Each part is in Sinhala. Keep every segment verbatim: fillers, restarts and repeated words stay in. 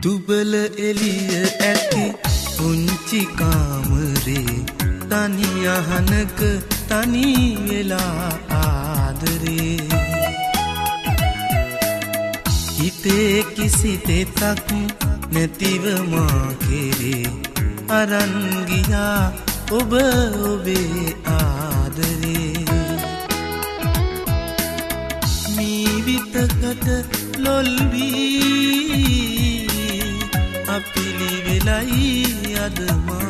දුබල එළිය ඇති පුංචි කාමරේ තනි අහනක තනි වෙලා ආදරේ හිතේ කිසි තෙතක් නැතිව මා කෙරේ අරන් ගියා ඔබ ඔබේ ආදරේ මීවිතකට ලොල් වී අපිලි වෙලයි අද මා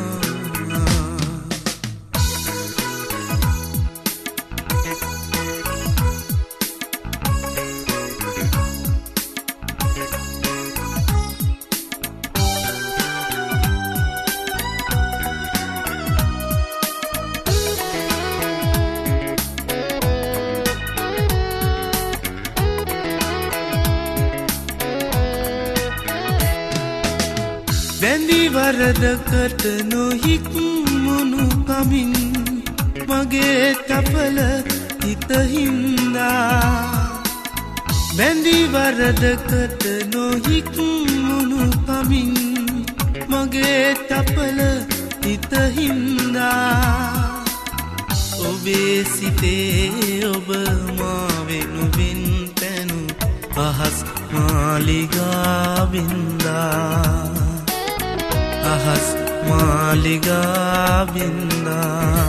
වැඳි වරදකට නොහික්මුණු කමින් මගේ තපල හිත හින්දා වැඳි වරදකට නොහික්මුණු කමින් මගේ තපල හිත හින්දා ඔබේ සිතේ ඔබ මා වෙනුවෙන් පැනු අහස් මාලිගා වින්දා අහස් මාලිගා වින්දා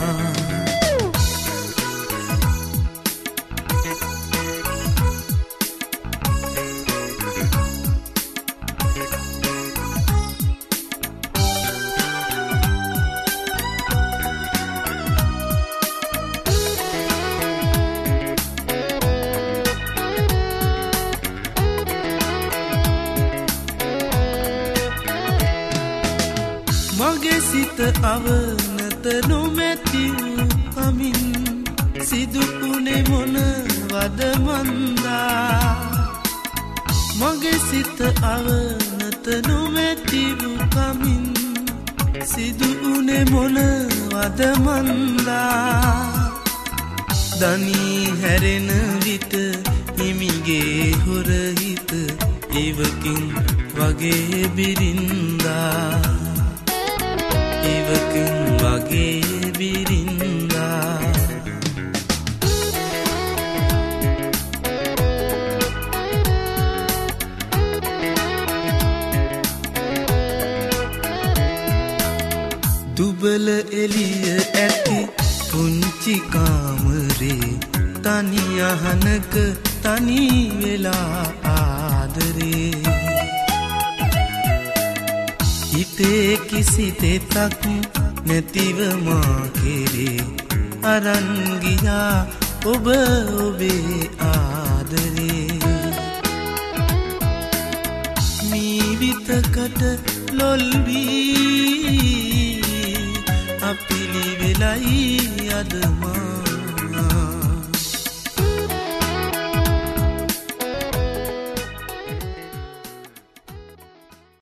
මගේ සිත අවනත නොමැති වූ කමින් සිදුුනේ මොනවද මන්දා මගේ සිත අවනත නොමැති වූ කමින් සිදුුනේ මොනවද මන්දා දනී හැරෙන විට හිමිගේ හොරහිත ඉවකින් වගේ බිරින්දා ඉවකින් වගේ බිරින්දා දුබල එළිය ඇති පුංචි කාමරේ තනි අහනක තනි වෙලා ආදරේ හිතේ කිසි තෙතක් නැතිව මා කෙරේ අරන් ගියා ඔබ ඔබේ ආදරේ මීවිතකට ලොල් වී අපිලි වෙලයි අද මා